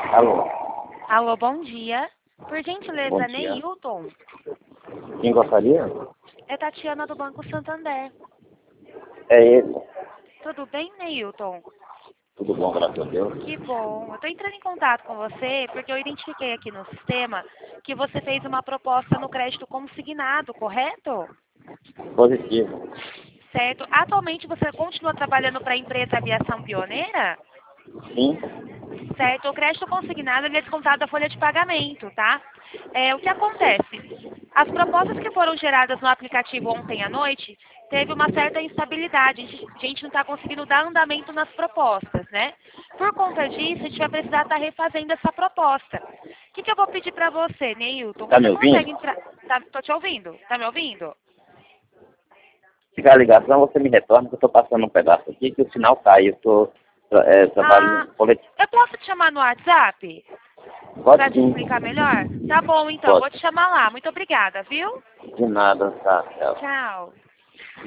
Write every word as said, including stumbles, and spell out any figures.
Alô, Alô, bom dia. Por gentileza, bom dia. Neilton. Quem gostaria? É Tatiana do Banco Santander. É ele. Tudo bem, Neilton? Tudo bom, graças a Deus. Que bom. Eu estou entrando em contato com você porque eu identifiquei aqui no sistema que você fez uma proposta no crédito consignado, correto? Positivo. Certo. Atualmente você continua trabalhando para a empresa Aviação Pioneira? Sim. Certo. O crédito consignado ele é descontado da folha de pagamento, tá? É, o que acontece? As propostas que foram geradas no aplicativo ontem à noite teve uma certa instabilidade. A gente a gente não está conseguindo dar andamento nas propostas, né? Por conta disso, a gente vai precisar estar refazendo essa proposta. O que, que eu vou pedir para você, Neilton? Tá me Você ouvindo? consegue entrar... Tá, tô te ouvindo. Tá me ouvindo? Ficar ligado, senão você me retorna que eu tô passando um pedaço aqui que o sinal cai. Eu tô é, Ah, trabalhando coletivo. eu posso te chamar no WhatsApp para Pode te sim. explicar melhor? Tá bom, então. Pode. Vou te chamar lá. Muito obrigada, viu? De nada, tá. Tchau. Tchau.